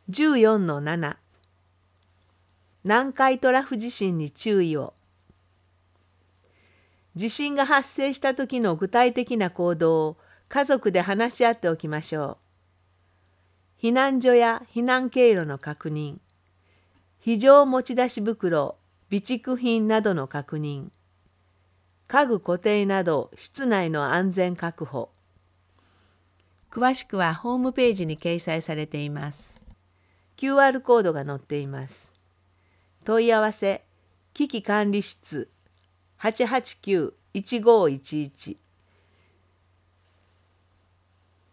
14-7 南海トラフ地震に注意を。地震が発生した時の具体的な行動を家族で話し合っておきましょう。避難所や避難経路の確認、非常持ち出し袋、備蓄品などの確認、家具固定など室内の安全確保。詳しくはホームページに掲載されています。QR コードが載っています。問い合わせ、危機管理室889-1511